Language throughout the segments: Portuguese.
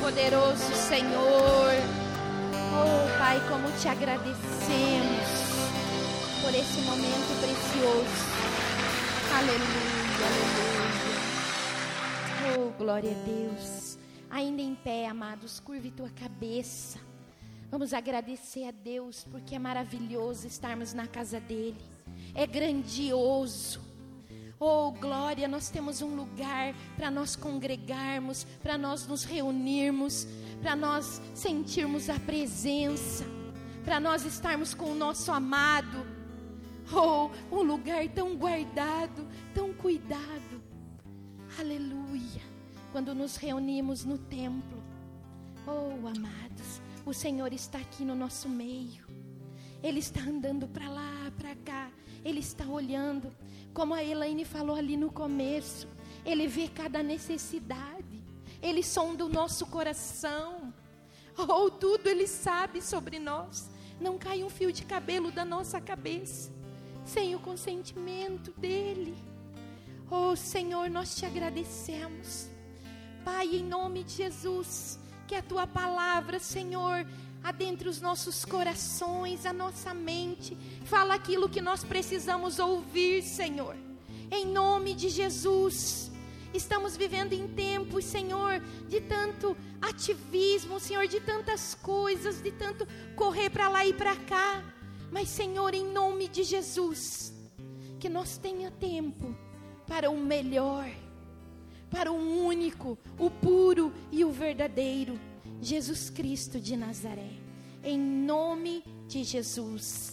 poderoso Senhor. Oh, Pai, como te agradecemos por esse momento precioso. Aleluia, aleluia. Oh, glória a Deus. Ainda em pé, amados, curve tua cabeça. Vamos agradecer a Deus, porque é maravilhoso estarmos na casa dele. É grandioso. Oh, glória, nós temos um lugar para nós congregarmos, para nós nos reunirmos, para nós sentirmos a presença, para nós estarmos com o nosso amado. Oh, um lugar tão guardado, tão cuidado. Aleluia. Quando nos reunimos no templo. Oh, amados, o Senhor está aqui no nosso meio. Ele está andando para lá, para cá. Ele está olhando, como a Elaine falou ali no começo. Ele vê cada necessidade. Ele sonda o nosso coração. Oh, tudo Ele sabe sobre nós. Não cai um fio de cabelo da nossa cabeça sem o consentimento dEle. Oh, Senhor, nós te agradecemos. Pai, em nome de Jesus, que a Tua palavra, Senhor, adentre os nossos corações, a nossa mente. Fala aquilo que nós precisamos ouvir, Senhor. Em nome de Jesus. Estamos vivendo em tempos, Senhor, de tanto ativismo, Senhor, de tantas coisas, de tanto correr para lá e para cá. Mas, Senhor, em nome de Jesus, que nós tenha tempo para o melhor, para o único, o puro e o verdadeiro, Jesus Cristo de Nazaré. Em nome de Jesus.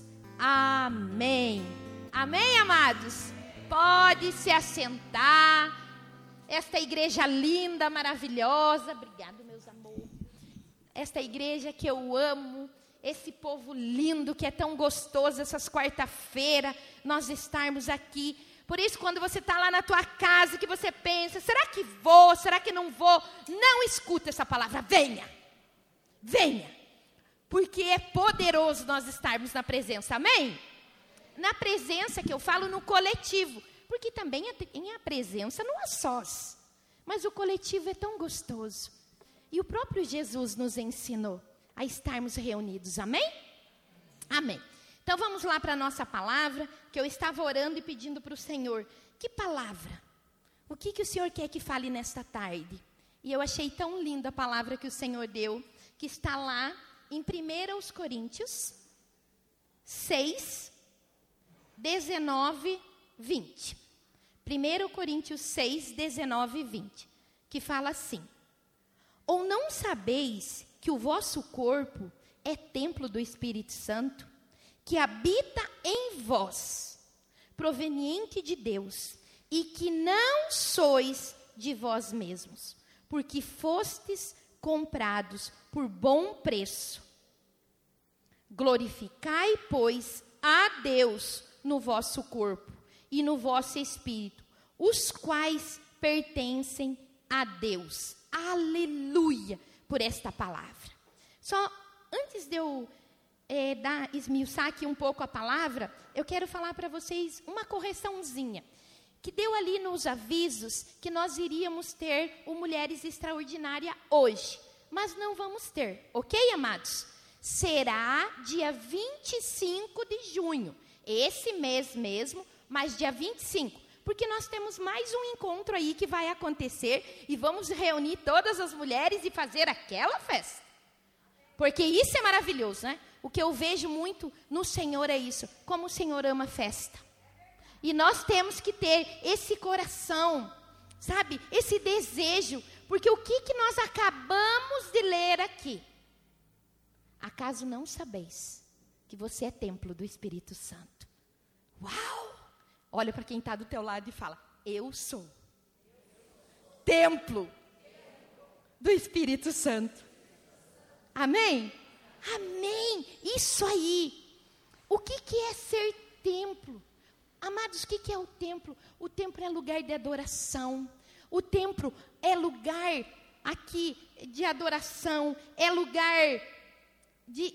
Amém. Amém, amados? Pode se assentar. Esta igreja linda, maravilhosa. Obrigado, meus amores. Esta igreja que eu amo. Esse povo lindo que é tão gostoso. Essas quarta-feira nós estarmos aqui. Por isso, quando você está lá na tua casa, que você pensa, será que vou, será que não vou? Não escuta essa palavra, venha, venha. Porque é poderoso nós estarmos na presença, amém? Na presença que eu falo no coletivo, porque também tem a presença no a sós. Mas o coletivo é tão gostoso. E o próprio Jesus nos ensinou a estarmos reunidos, amém? Amém. Então vamos lá para a nossa palavra, que eu estava orando e pedindo para o Senhor. Que palavra? O que o Senhor quer que fale nesta tarde? E eu achei tão linda a palavra que o Senhor deu, que está lá em 1 Coríntios 6, 19, 20. 1 Coríntios 6, 19 e 20. Que fala assim: ou não sabeis que o vosso corpo é templo do Espírito Santo, que habita em vós, proveniente de Deus, e que não sois de vós mesmos, porque fostes comprados por bom preço. Glorificai, pois, a Deus no vosso corpo e no vosso espírito, os quais pertencem a Deus. Aleluia por esta palavra. Só antes de eu esmiuçar aqui um pouco a palavra, eu quero falar para vocês uma correçãozinha, que deu ali nos avisos que nós iríamos ter o Mulheres Extraordinária hoje, mas não vamos ter, ok, amados? Será dia 25 de junho, esse mês mesmo, mas dia 25, porque nós temos mais um encontro aí que vai acontecer, e vamos reunir todas as mulheres e fazer aquela festa, porque isso é maravilhoso, né? O que eu vejo muito no Senhor é isso, como o Senhor ama festa. E nós temos que ter esse coração, sabe? Esse desejo, porque o que nós acabamos de ler aqui? Acaso não sabeis que você é templo do Espírito Santo? Uau! Olha para quem está do teu lado e fala: eu sou templo do Espírito Santo. Amém? Amém, isso aí. O que é ser templo? Amados, o que é o templo? O templo é lugar de adoração. O templo é lugar aqui de adoração. É lugar de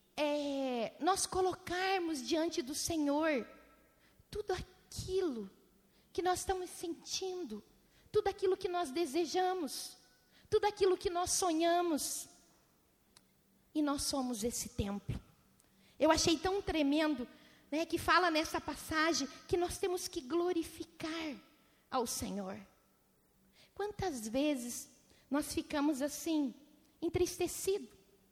nós colocarmos diante do Senhor tudo aquilo que nós estamos sentindo, tudo aquilo que nós desejamos, tudo aquilo que nós sonhamos. E nós somos esse templo. Eu achei tão tremendo, né, que fala nessa passagem que nós temos que glorificar ao Senhor. Quantas vezes nós ficamos assim, entristecidos?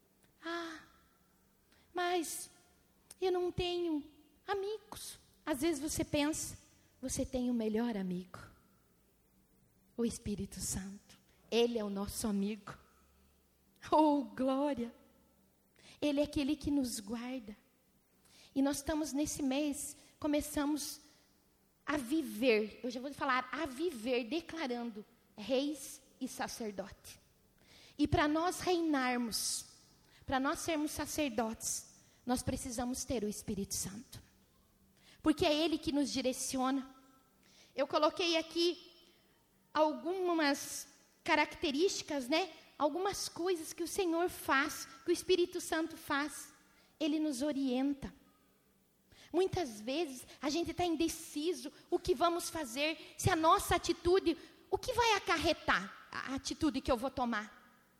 Mas eu não tenho amigos. Às vezes você pensa, você tem o melhor amigo, o Espírito Santo. Ele é o nosso amigo. Oh, glória! Ele é aquele que nos guarda. E nós estamos nesse mês, começamos a viver, eu já vou falar, a viver, declarando reis e sacerdote. E para nós reinarmos, para nós sermos sacerdotes, nós precisamos ter o Espírito Santo. Porque é Ele que nos direciona. Eu coloquei aqui algumas características, né? Algumas coisas que o Senhor faz, que o Espírito Santo faz. Ele nos orienta. Muitas vezes a gente está indeciso o que vamos fazer, se a nossa atitude, o que vai acarretar a atitude que eu vou tomar.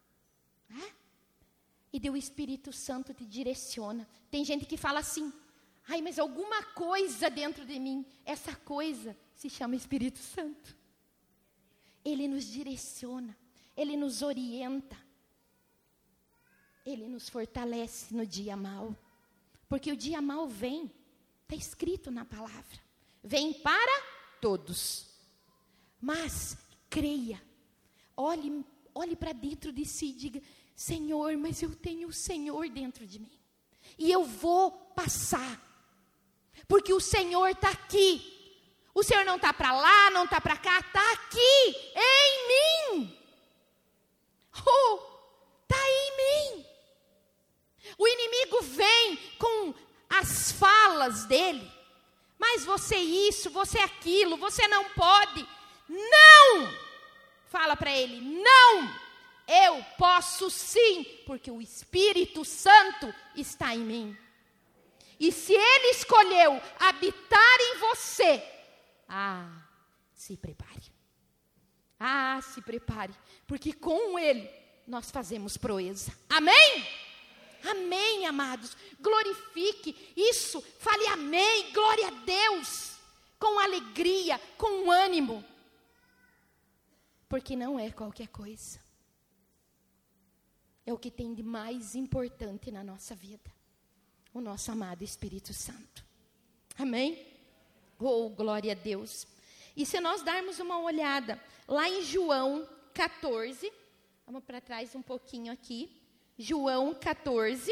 E daí o Espírito Santo te direciona. Tem gente que fala assim, mas alguma coisa dentro de mim, essa coisa se chama Espírito Santo. Ele nos direciona, Ele nos orienta, Ele nos fortalece no dia mau, porque o dia mau vem, está escrito na palavra, vem para todos, mas creia, olhe para dentro de si e diga, Senhor, mas eu tenho o Senhor dentro de mim, e eu vou passar, porque o Senhor está aqui. O Senhor não está para lá, não está para cá, está aqui, em mim. Está em mim. O inimigo vem com as falas dele. Mas você isso, você aquilo, você não pode. Não! Fala para ele, não! Eu posso sim, porque o Espírito Santo está em mim. E se Ele escolheu habitar em você, se prepare. Se prepare. Porque com Ele nós fazemos proeza. Amém? Amém, amados. Glorifique isso. Fale amém. Glória a Deus. Com alegria, com ânimo. Porque não é qualquer coisa. É o que tem de mais importante na nossa vida. O nosso amado Espírito Santo. Amém? Oh, glória a Deus. E se nós darmos uma olhada lá em João 14, vamos para trás um pouquinho aqui. João 14,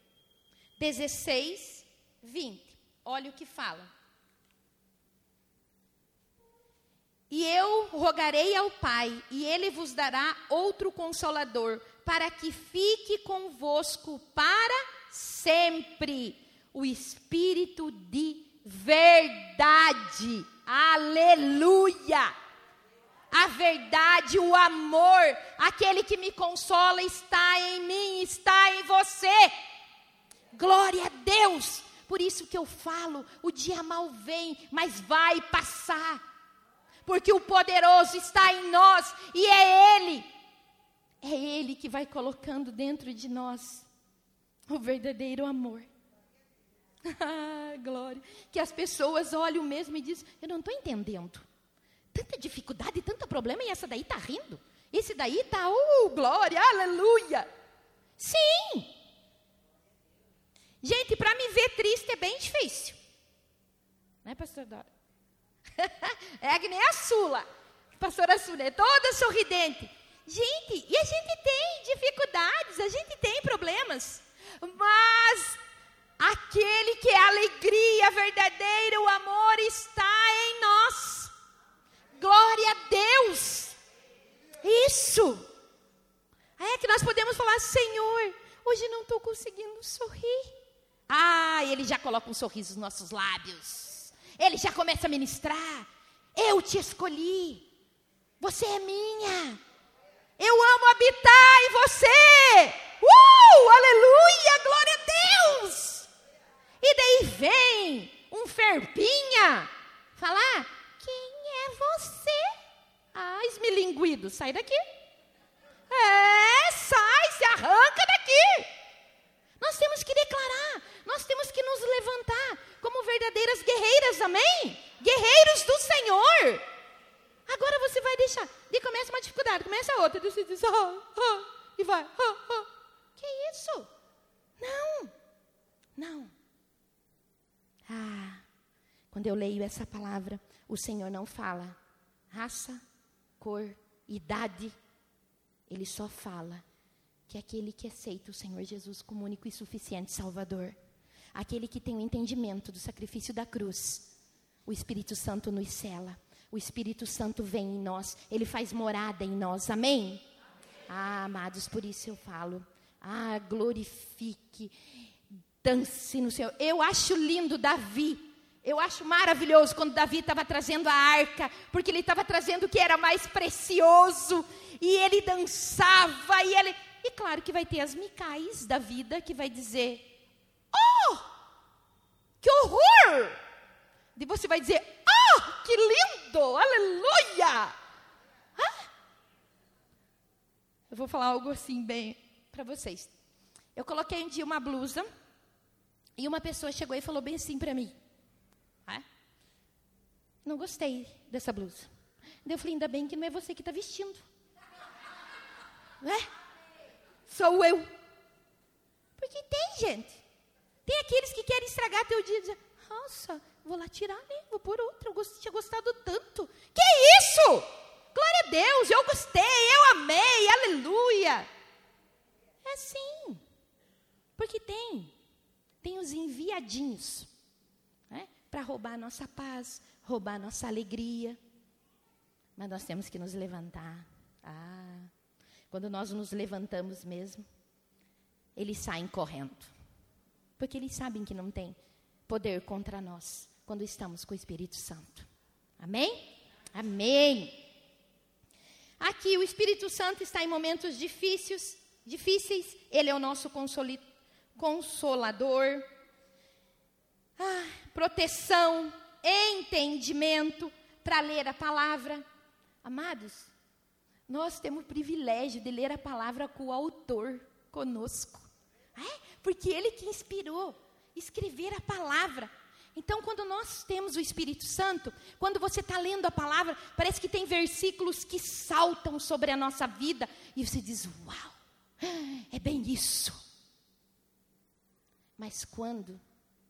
16, 20. Olha o que fala. E eu rogarei ao Pai, e Ele vos dará outro Consolador, para que fique convosco para sempre, o Espírito de verdade. Aleluia! A verdade, o amor, aquele que me consola está em mim, está em você. Glória a Deus! Por isso que eu falo, o dia mau vem, mas vai passar. Porque o poderoso está em nós e é Ele que vai colocando dentro de nós o verdadeiro amor. Glória. Que as pessoas olham mesmo e dizem, eu não estou entendendo. Tanta dificuldade, tanto problema, e essa daí está rindo. Esse daí está, glória, aleluia. Sim. Gente, para me ver triste é bem difícil. Não é, pastor Dora? É que nem a Sula. Pastora Sula é toda sorridente. Gente, e a gente tem dificuldades, a gente tem problemas. Mas aquele que é a alegria verdadeira, o amor está em nós. Glória a Deus. Isso. É que nós podemos falar, Senhor, hoje não estou conseguindo sorrir. Ele já coloca um sorriso nos nossos lábios. Ele já começa a ministrar. Eu te escolhi. Você é minha. Eu amo habitar em você. Aleluia, glória a Deus. E daí vem um ferpinha falar, quem é você? Esmilinguido, sai daqui. verdadeiras guerreiras, amém? Guerreiros do Senhor. Agora você vai deixar, e começa uma dificuldade, começa outra, e você diz, e vai, que isso? Não. Quando eu leio essa palavra, o Senhor não fala raça, cor, idade. Ele só fala que aquele que aceita o Senhor Jesus como único e suficiente Salvador, aquele que tem o entendimento do sacrifício da cruz, o Espírito Santo nos cela. O Espírito Santo vem em nós, ele faz morada em nós, amém? Amados, por isso eu falo, glorifique, dance no Senhor. Eu acho lindo Davi, eu acho maravilhoso quando Davi estava trazendo a arca, porque ele estava trazendo o que era mais precioso, e ele dançava, e claro que vai ter as Micais da vida, que vai dizer, que horror! E você vai dizer, que lindo, aleluia! Eu vou falar algo assim bem para vocês. Eu coloquei um dia uma blusa, e uma pessoa chegou e falou bem assim para mim, não gostei dessa blusa. Daí eu falei, ainda bem que não é você que está vestindo. Sou eu. Porque tem gente, tem aqueles que querem estragar teu dia e dizer, nossa, vou lá tirar, né? Vou pôr outra, eu tinha gostado tanto. Que isso? Glória a Deus, eu gostei, eu amei, aleluia. É assim. Porque tem os enviadinhos, para roubar a nossa paz, roubar a nossa alegria. Mas nós temos que nos levantar. Quando nós nos levantamos mesmo, eles saem correndo. Porque eles sabem que não tem poder contra nós, quando estamos com o Espírito Santo. Amém? Amém. Aqui o Espírito Santo está em momentos difíceis. Ele é o nosso consolador. Proteção, entendimento para ler a palavra. Amados, nós temos o privilégio de ler a palavra com o autor conosco. Porque ele que inspirou escrever a palavra. Então, quando nós temos o Espírito Santo, quando você está lendo a palavra, parece que tem versículos que saltam sobre a nossa vida, e você diz, uau, é bem isso. Mas quando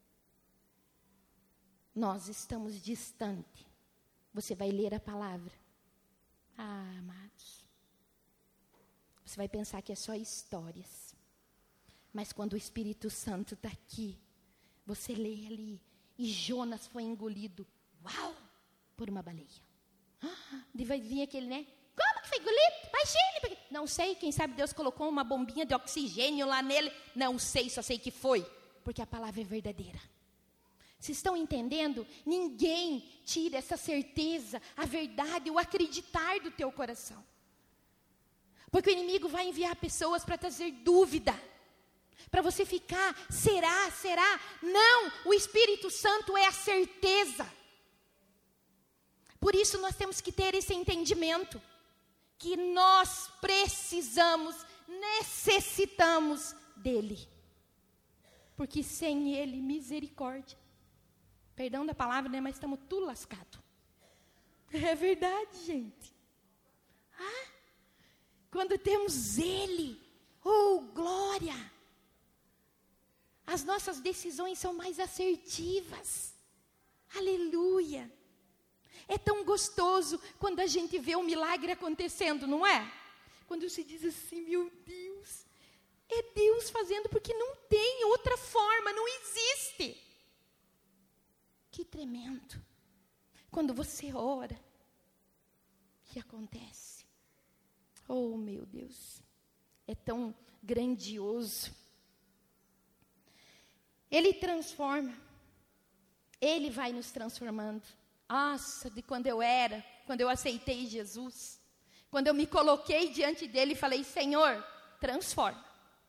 nós estamos distantes, você vai ler a palavra, amados, você vai pensar que é só histórias. Mas quando o Espírito Santo está aqui, você lê ali, e Jonas foi engolido, por uma baleia. E vai vir aquele, como que foi engolido? Imagine. Não sei, quem sabe Deus colocou uma bombinha de oxigênio lá nele. Não sei, só sei que foi, porque a palavra é verdadeira. Vocês estão entendendo? Ninguém tira essa certeza, a verdade, o acreditar do teu coração. Porque o inimigo vai enviar pessoas para trazer dúvida. Para você ficar, será? Não, o Espírito Santo é a certeza. Por isso nós temos que ter esse entendimento, que nós necessitamos dele. Porque sem ele, misericórdia. Perdão da palavra, mas estamos tudo lascado. É verdade, gente. Quando temos ele, glória! As nossas decisões são mais assertivas. Aleluia. É tão gostoso quando a gente vê um milagre acontecendo, não é? Quando se diz assim, meu Deus, é Deus fazendo, porque não tem outra forma, não existe. Que tremendo. Quando você ora, o que acontece? Oh, meu Deus, é tão grandioso. Ele transforma, ele vai nos transformando. Nossa, de quando eu aceitei Jesus, quando eu me coloquei diante dele e falei, Senhor, transforma,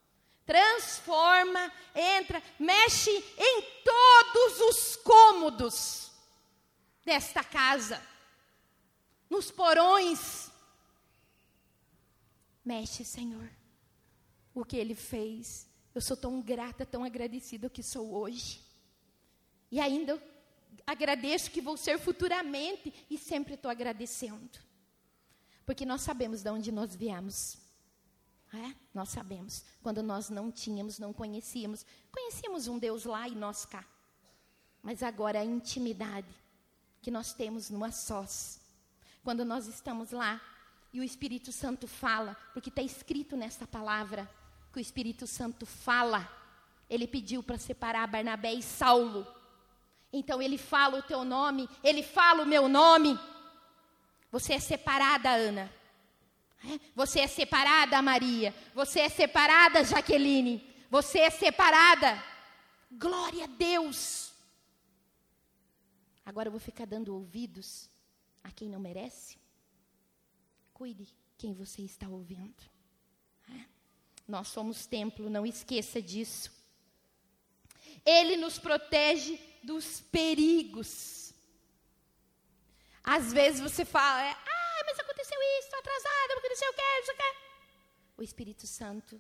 entra, mexe em todos os cômodos desta casa, nos porões, mexe, Senhor, o que ele fez. Eu sou tão grata, tão agradecida que sou hoje. E ainda agradeço que vou ser futuramente e sempre estou agradecendo. Porque nós sabemos de onde nós viemos. Nós sabemos. Quando nós não tínhamos, não conhecíamos. Conhecíamos um Deus lá e nós cá. Mas agora a intimidade que nós temos no a sós. Quando nós estamos lá e o Espírito Santo fala, porque está escrito nessa palavra que o Espírito Santo fala. Ele pediu para separar Barnabé e Saulo. Então ele fala o teu nome, ele fala o meu nome. Você é separada, Ana. Você é separada, Maria. Você é separada, Jaqueline. Você é separada. Glória a Deus. Agora eu vou ficar dando ouvidos a quem não merece. Cuide quem você está ouvindo. Nós somos templo, não esqueça disso. Ele nos protege dos perigos. Às vezes você fala, mas aconteceu isso, estou atrasada, aconteceu o quê? O Espírito Santo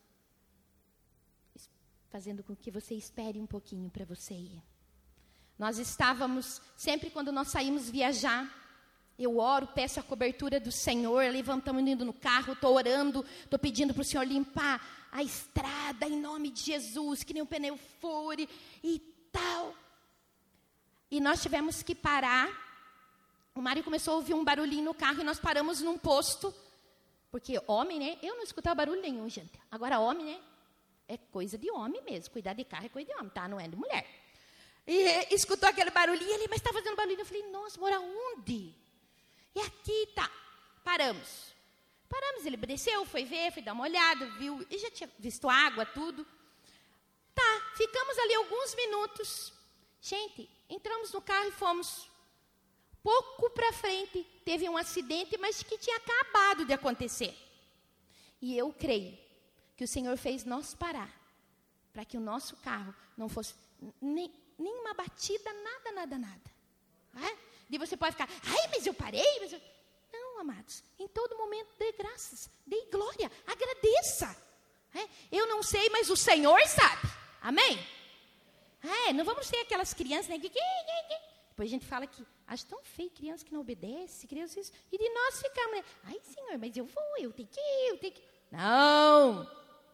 fazendo com que você espere um pouquinho para você ir. Nós estávamos, sempre quando nós saímos viajar, eu oro, peço a cobertura do Senhor, levantamos indo no carro, estou orando, estou pedindo para o Senhor limpar a estrada em nome de Jesus, que nem um pneu fure e tal. E nós tivemos que parar. O Mário começou a ouvir um barulhinho no carro e nós paramos num posto. Porque homem, né? Eu não escutava barulho nenhum, gente. Agora homem, né? É coisa de homem mesmo. Cuidar de carro é coisa de homem, tá? Não é de mulher. E escutou aquele barulhinho e ele, mas está fazendo barulhinho. Eu falei, nossa, mora onde? E aqui tá. Paramos, ele desceu, foi ver, foi dar uma olhada, viu, e já tinha visto água, tudo. Tá, ficamos ali alguns minutos. Gente, entramos no carro e fomos. Pouco para frente, teve um acidente, mas que tinha acabado de acontecer. E eu creio que o Senhor fez nós parar, para que o nosso carro não fosse nenhuma batida, nada. E você pode ficar, mas eu parei, Não, amados, em todo momento dê graças, dê glória, agradeça. Eu não sei, mas o Senhor sabe. Amém? Não vamos ser aquelas crianças, né? Depois a gente fala que acho tão feio criança que não obedece, criança isso. E de nós ficamos, né? Senhor, mas eu tenho que ir. Não!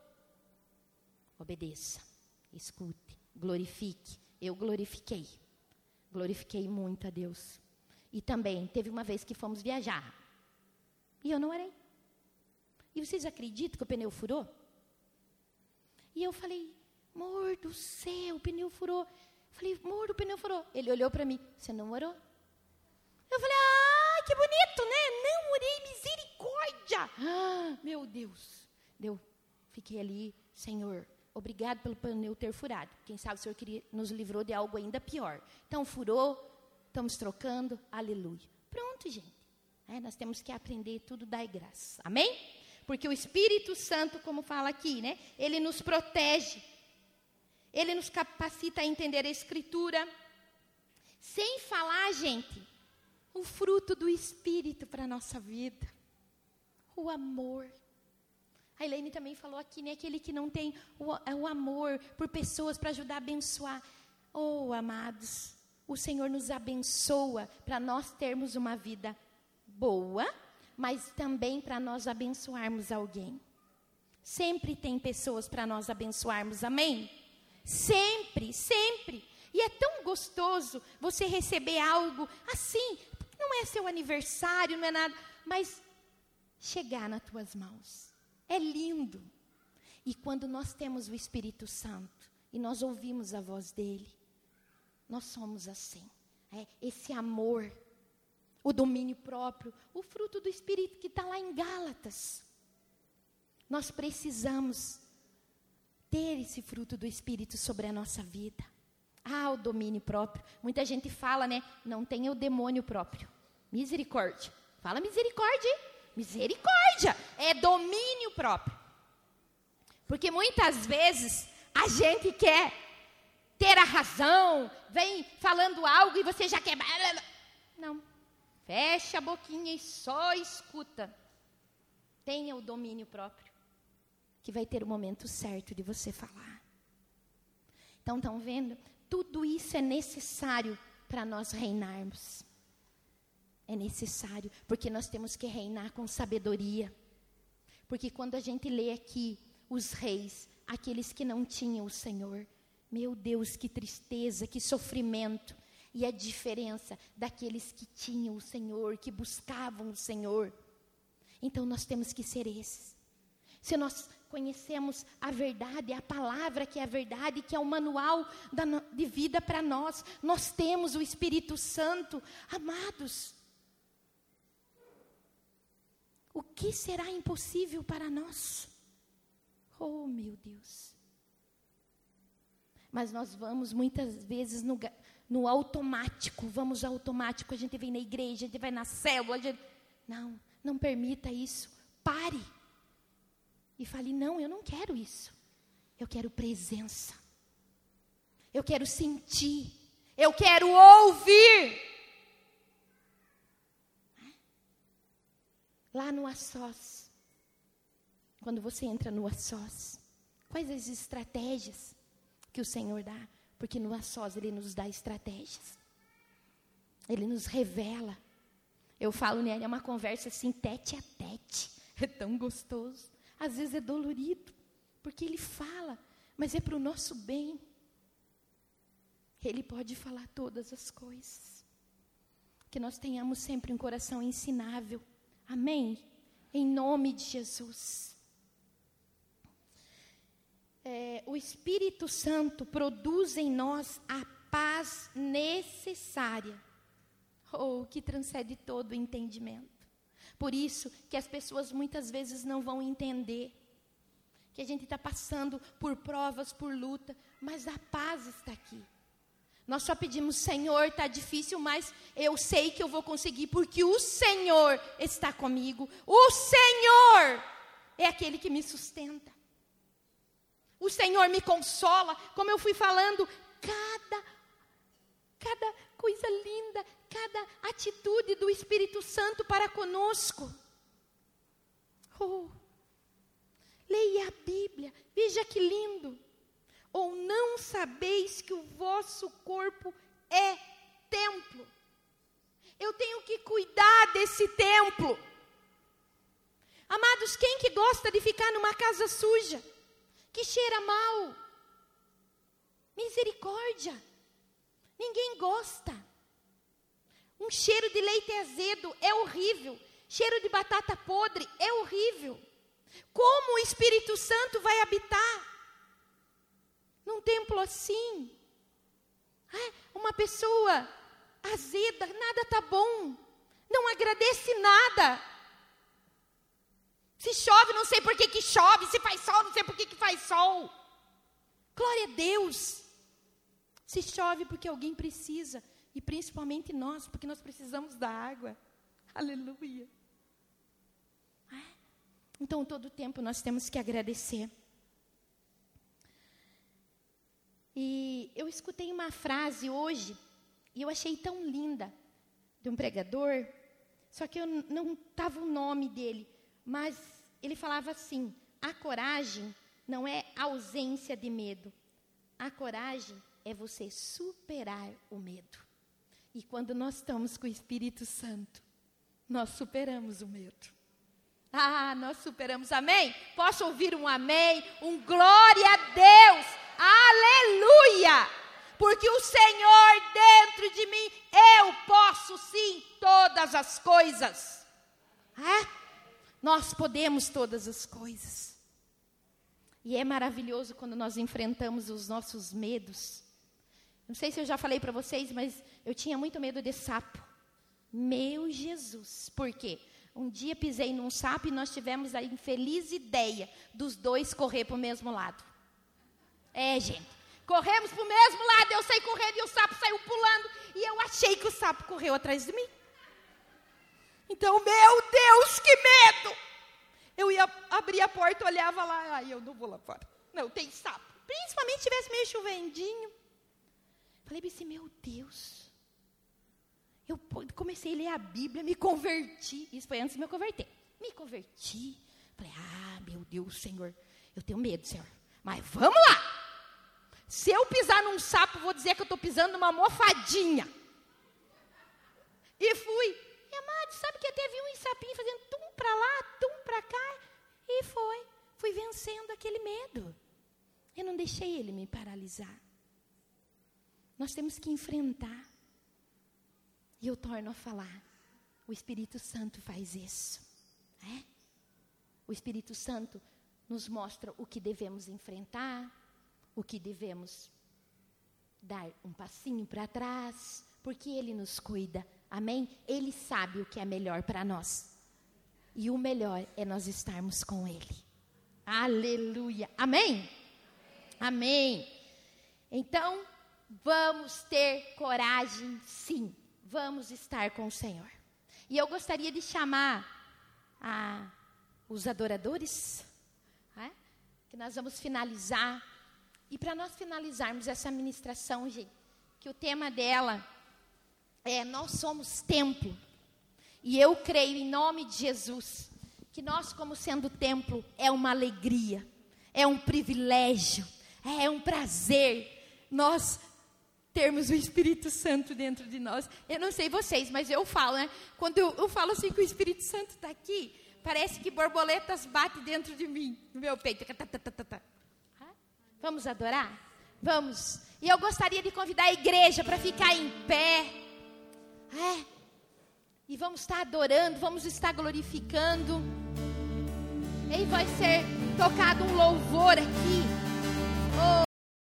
Obedeça, escute, glorifique. Eu glorifiquei muito a Deus. E também, teve uma vez que fomos viajar. E eu não orei. E vocês acreditam que o pneu furou? E eu falei, amor do céu, o pneu furou. Falei, amor, o pneu furou. Ele olhou para mim, você não orou? Eu falei, que bonito, né? Não orei, misericórdia. Meu Deus. Fiquei ali, Senhor, obrigado pelo pneu ter furado. Quem sabe o Senhor nos livrou de algo ainda pior. Então, furou, estamos trocando, aleluia. Pronto, gente. Nós temos que aprender tudo, dar graça. Amém? Porque o Espírito Santo, como fala aqui, né? Ele nos protege. Ele nos capacita a entender a Escritura. Sem falar, gente, o fruto do Espírito para a nossa vida. O amor. A Elaine também falou aqui, né? Aquele que não tem o amor por pessoas para ajudar a abençoar. Oh, amados, o Senhor nos abençoa para nós termos uma vida boa, mas também para nós abençoarmos alguém. Sempre tem pessoas para nós abençoarmos, amém? Sempre. E é tão gostoso você receber algo assim, não é seu aniversário, não é nada, mas chegar nas tuas mãos. É lindo. E quando nós temos o Espírito Santo e nós ouvimos a voz dele, nós somos assim. Esse amor, o domínio próprio, o fruto do Espírito que está lá em Gálatas. Nós precisamos ter esse fruto do Espírito sobre a nossa vida. O domínio próprio. Muita gente fala, né? Não tem o demônio próprio. Misericórdia. Fala misericórdia, hein? Misericórdia. É domínio próprio. Porque muitas vezes a gente quer ter a razão, vem falando algo e você já quer... Não. Fecha a boquinha e só escuta. Tenha o domínio próprio. Que vai ter o momento certo de você falar. Então, estão vendo? Tudo isso é necessário para nós reinarmos. É necessário, porque nós temos que reinar com sabedoria. Porque quando a gente lê aqui os reis, aqueles que não tinham o Senhor, meu Deus, que tristeza, que sofrimento. E a diferença daqueles que tinham o Senhor, que buscavam o Senhor. Então nós temos que ser esses. Se nós conhecemos a verdade, a palavra que é a verdade, que é o manual de vida para nós, nós temos o Espírito Santo, amados. O que será impossível para nós? Oh, meu Deus. Mas nós vamos muitas vezes no automático, vamos automático, a gente vem na igreja, a gente vai na célula, não permita isso, pare. E fale, não, eu não quero isso, eu quero presença, eu quero sentir, eu quero ouvir. Lá no Assós, quando você entra no Assós, quais as estratégias que o Senhor dá? Porque no Assós Ele nos dá estratégias. Ele nos revela. Eu falo, né, é uma conversa assim, tete a tete. É tão gostoso. Às vezes é dolorido, porque Ele fala, mas é para o nosso bem. Ele pode falar todas as coisas. Que nós tenhamos sempre um coração ensinável. Amém? Em nome de Jesus. O Espírito Santo produz em nós a paz necessária, que transcende todo o entendimento. Por isso que as pessoas muitas vezes não vão entender que a gente está passando por provas, por luta, mas a paz está aqui. Nós só pedimos, Senhor, está difícil, mas eu sei que eu vou conseguir, porque o Senhor está comigo. O Senhor é aquele que me sustenta. O Senhor me consola, como eu fui falando, cada coisa linda, cada atitude do Espírito Santo para conosco. Leia a Bíblia, veja que lindo. Ou não sabeis que o vosso corpo é templo? Eu tenho que cuidar desse templo. Amados, quem que gosta de ficar numa casa suja? Que cheira mal? Misericórdia. Ninguém gosta. Um cheiro de leite azedo é horrível. Cheiro de batata podre é horrível. Como o Espírito Santo vai habitar num templo assim? Uma pessoa azeda, nada está bom. Não agradece nada. Se chove, não sei por que chove. Se faz sol, não sei por que faz sol. Glória a Deus. Se chove porque alguém precisa. E principalmente nós, porque nós precisamos da água. Aleluia. Então, todo tempo nós temos que agradecer. E eu escutei uma frase hoje, e eu achei tão linda, de um pregador, só que eu não estava o nome dele, mas ele falava assim: a coragem não é ausência de medo, a coragem é você superar o medo. E quando nós estamos com o Espírito Santo, nós superamos o medo. Nós superamos, amém? Posso ouvir um amém? Um glória a Deus! Aleluia! Porque o Senhor dentro de mim, eu posso sim todas as coisas. Nós podemos todas as coisas. E é maravilhoso quando nós enfrentamos os nossos medos. Não sei se eu já falei para vocês, mas eu tinha muito medo de sapo. Meu Jesus! Por quê? Um dia pisei num sapo e nós tivemos a infeliz ideia dos dois correr para o mesmo lado. Gente, corremos para o mesmo lado, eu saí correndo e o sapo saiu pulando. E eu achei que o sapo correu atrás de mim. Então, meu Deus, que medo! Eu ia abrir a porta, olhava lá, eu não vou lá fora. Não, tem sapo. Principalmente se tivesse meio chovendinho. Falei assim, meu Deus. Eu comecei a ler a Bíblia, me converti. Isso foi antes de me converter. Me converti. Falei, meu Deus, Senhor, eu tenho medo, Senhor. Mas vamos lá. Se eu pisar num sapo, vou dizer que eu estou pisando numa almofadinha. E fui. E, amado, sabe que até vi um sapinho fazendo tum para lá, tum para cá. E fui vencendo aquele medo. Eu não deixei ele me paralisar. Nós temos que enfrentar. E eu torno a falar. O Espírito Santo faz isso. O Espírito Santo nos mostra o que devemos enfrentar, o que devemos dar um passinho para trás, porque Ele nos cuida. Amém? Ele sabe o que é melhor para nós. E o melhor é nós estarmos com Ele. Aleluia. Amém? Amém. Então, vamos ter coragem, sim. Vamos estar com o Senhor. E eu gostaria de chamar os adoradores, que nós vamos finalizar. E para nós finalizarmos essa ministração, gente, que o tema dela é Nós somos templo. E eu creio em nome de Jesus, que nós como sendo templo é uma alegria, é um privilégio, é um prazer nós termos o Espírito Santo dentro de nós. Eu não sei vocês, mas eu falo, quando eu falo assim que o Espírito Santo está aqui, parece que borboletas batem dentro de mim, no meu peito. Vamos adorar? Vamos. E eu gostaria de convidar a igreja para ficar em pé. E vamos estar adorando, vamos estar glorificando. E vai ser tocado um louvor aqui.